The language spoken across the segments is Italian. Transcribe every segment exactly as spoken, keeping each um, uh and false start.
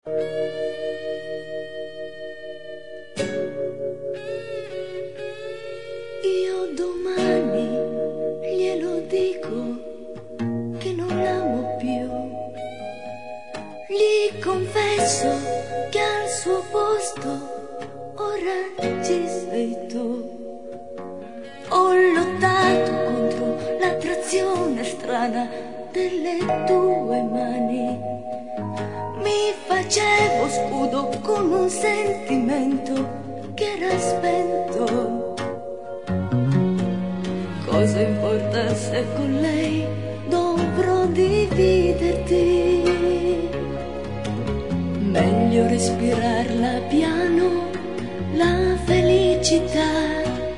Io domani glielo dico che non l'amo più, gli confesso che al suo posto ora ci sei tu. Ho lottato contro l'attrazione strana delle tue mani, mi facevo scudo con un sentimento che era spento. Cosa importa se con lei dovrò dividerti? Meglio respirarla piano, la felicità,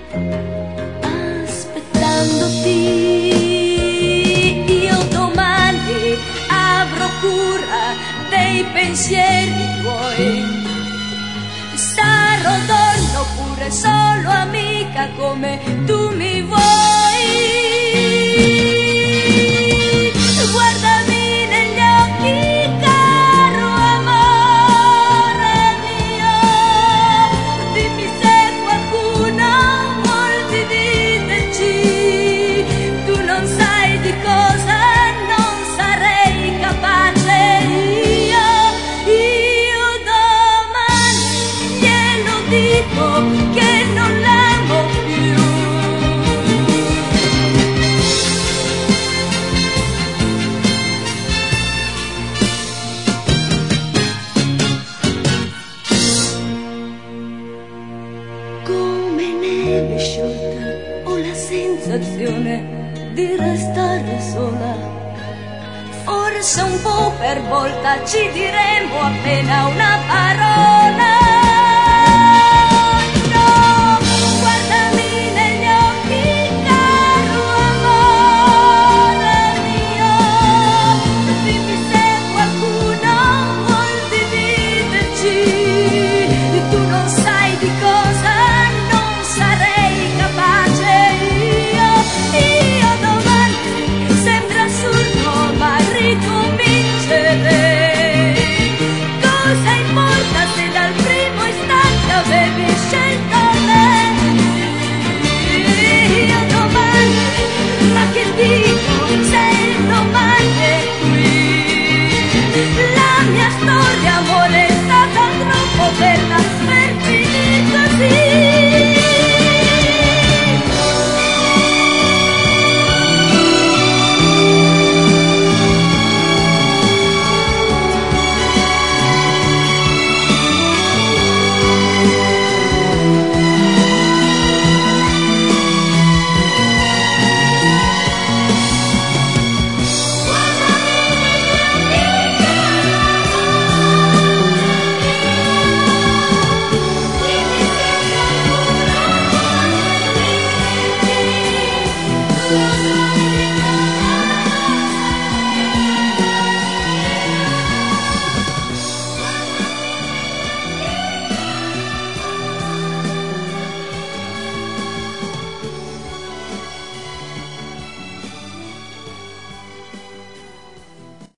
io domani avrò cura dei pensieri tuoi, sarò donna oppure solo amica come tu mi vuoi. Guardami negli occhi, caro amore mio, dimmi se qualcuno vuol dividerci. Non sai di cosa non sarei capace io, io domani glielo dico che non l'amo più. Come neve sciolta ho la sensazione di restare sola, forse un po' per volta ci diremo appena una